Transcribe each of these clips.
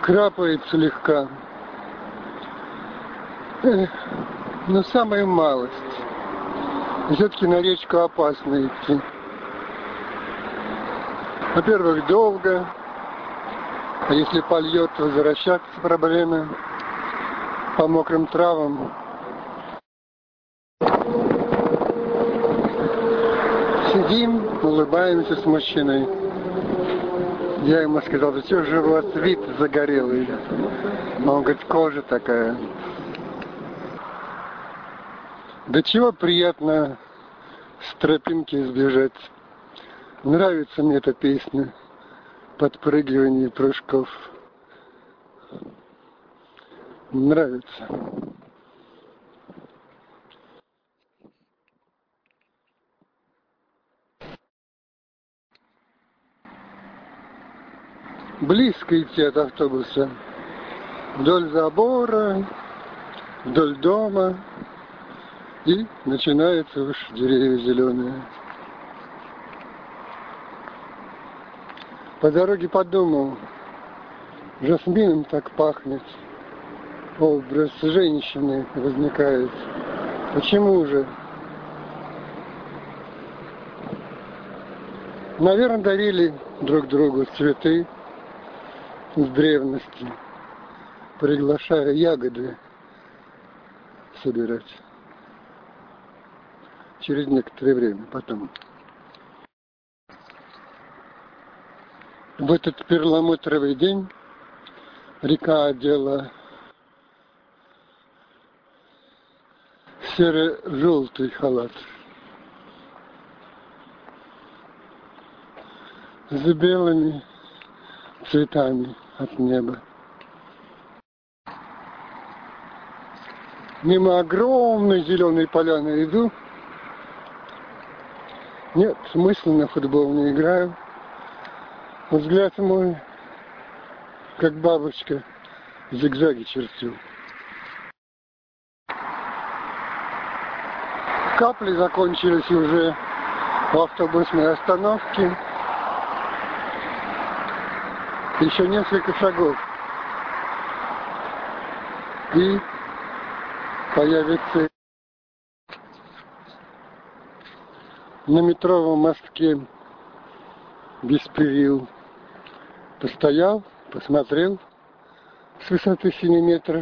Крапает слегка. Но самая малость. Все-таки на речку опасно идти. Во-первых, долго. А если польет, то возвращаться проблемы. По мокрым травам. Сидим, улыбаемся с мужчиной. Я ему сказал: да что же у вас вид загорелый? Он говорит: кожа такая. Да чего приятно с тропинки сбежать. Нравится мне эта песня. Подпрыгивание прыжков. Нравится. Близко идти от автобуса. Вдоль забора, вдоль дома. И начинаются уж деревья зеленые. По дороге подумал: жасмином так пахнет. Образ женщины возникает. Почему же? Наверное, дарили друг другу цветы с древности, приглашая ягоды собирать. Через некоторое время потом. В этот перламутровый день река одела серо-желтый халат с белыми цветами от неба. Мимо огромной зеленой поляны иду. Нет, мысленно в футбол не играю. Взгляд мой, как бабочка, зигзаги чертил. Капли закончились уже в автобусной остановке. Еще несколько шагов. И появится на метровом мостке без перил. Постоял, посмотрел с высоты 7 метров,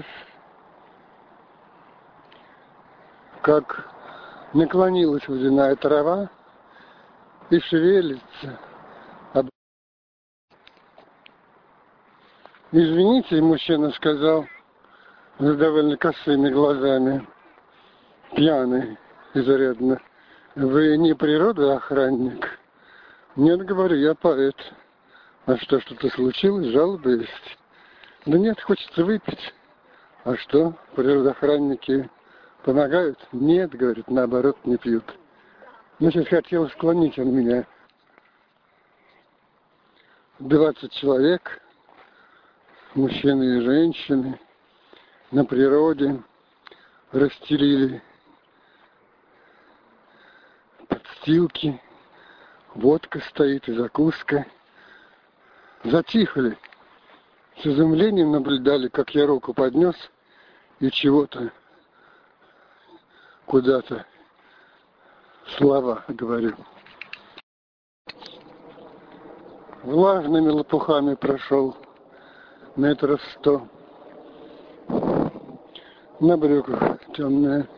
как наклонилась водяная трава и шевелится. Извините, мужчина сказал с довольно косыми глазами, пьяный изрядно: вы не природоохранник? Нет, говорю, я поэт. А что-то случилось? Жалобы есть? Да нет, хочется выпить. А что, природоохранники помогают? Нет, говорит, наоборот, не пьют. Значит, хотел склонить он меня. 20 человек, мужчины и женщины, на природе расстелили подстилки, водка стоит и закуска. Затихли. С изумлением наблюдали, как я руку поднес и чего-то куда-то слова говорю. Влажными лопухами прошел 100 метров. На брюках темная.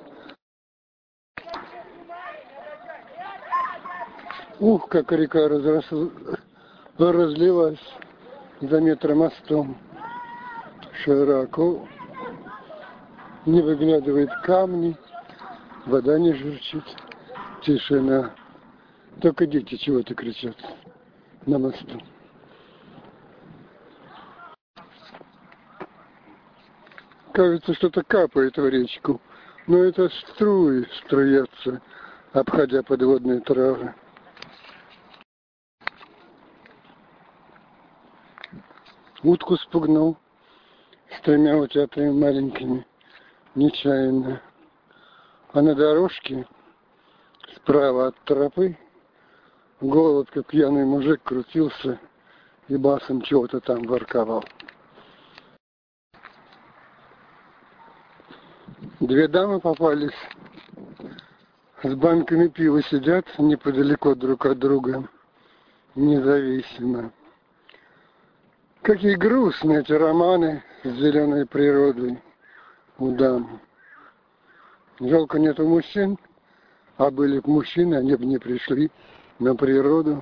Ух, как река разлилась за метромостом. Широко. Не выглядывает камни. Вода не журчит. Тишина. Только дети чего-то кричат на мосту. Кажется, что-то капает в речку. Но это струи струятся, обходя подводные травы. Утку спугнул с 3 утятами маленькими, нечаянно. А на дорожке справа от тропы голубь, как пьяный мужик, крутился и басом чего-то там ворковал. Две дамы попались, с банками пива сидят неподалеку друг от друга, независимо. Какие грустные эти романы с зеленой природой у дам. Жалко нету мужчин, а были бы мужчины, они бы не пришли на природу.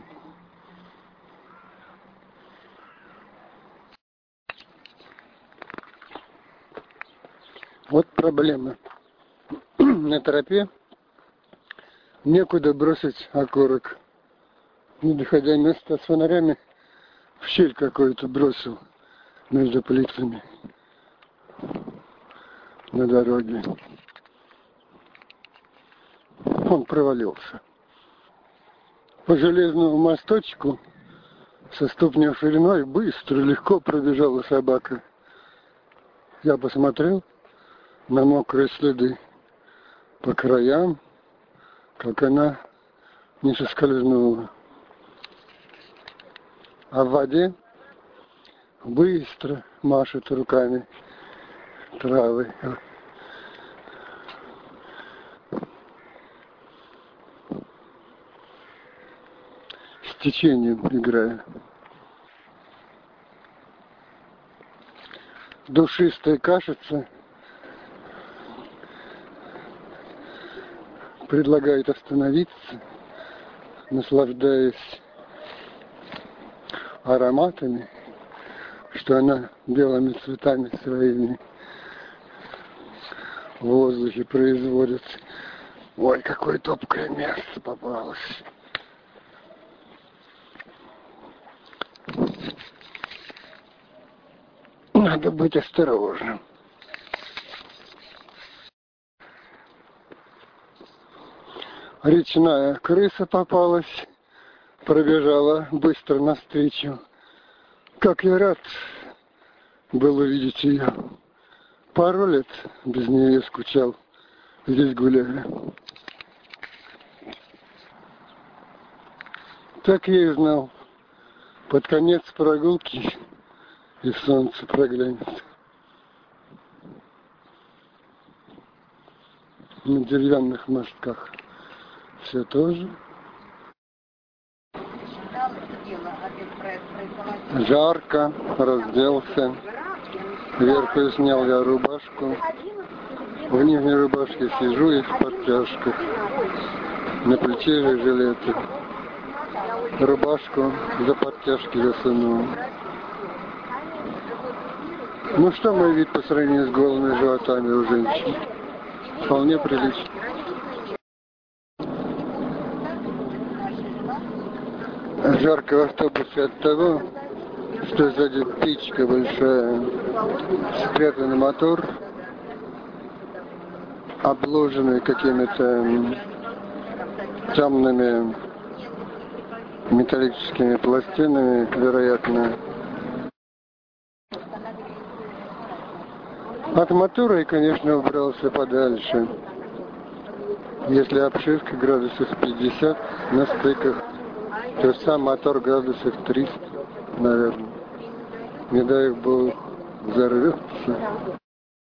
Вот проблема. На тропе некуда бросить окурок. Не доходя места с фонарями, в щель какую-то бросил между плитами на дороге. Он провалился. По железному мосточку со ступней шириной быстро, легко пробежала собака. Я посмотрел на мокрые следы по краям, как она не соскользнула. А в воде быстро машет руками травы. С течением играя. Душистая кашица предлагает остановиться, наслаждаясь ароматами, что она белыми цветами своими в воздухе производит. Ой, какое топкое место попалось. Надо быть осторожным. Речная крыса попалась, пробежала быстро навстречу. Как я рад был увидеть ее. Пару лет без нее скучал, здесь гуляя. Так я и знал. Под конец прогулки и солнце проглянет. На деревянных мостках все тоже. Жарко, разделся. Верху снял я рубашку. В нижней рубашке сижу и в подтяжках. На плече же жилеты. Рубашку за подтяжки засунул. Ну что мой вид по сравнению с голыми животами у женщин? Вполне прилично. Жарко в автобусе от того, что сзади птичка большая, спрятанный мотор, обложенный какими-то темными металлическими пластинами, вероятно. От мотора я, конечно, убрался подальше. Если обшивка градусов 50 на стыках, то сам мотор градусов 300, наверное. Не дай бог взорвется.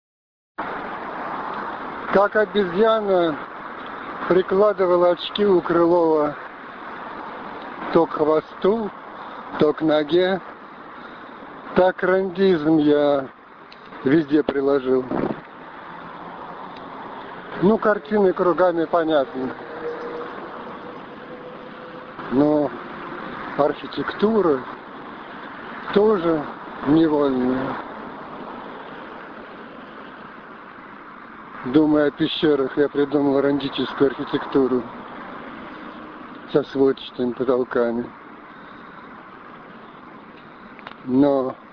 Как обезьяна прикладывала очки у Крылова то к хвосту, то к ноге, так рандизм я везде приложил. Ну, картины кругами понятны. Но архитектура тоже невольная. Думая о пещерах, я придумал рандическую архитектуру со сводчатыми потолками. Но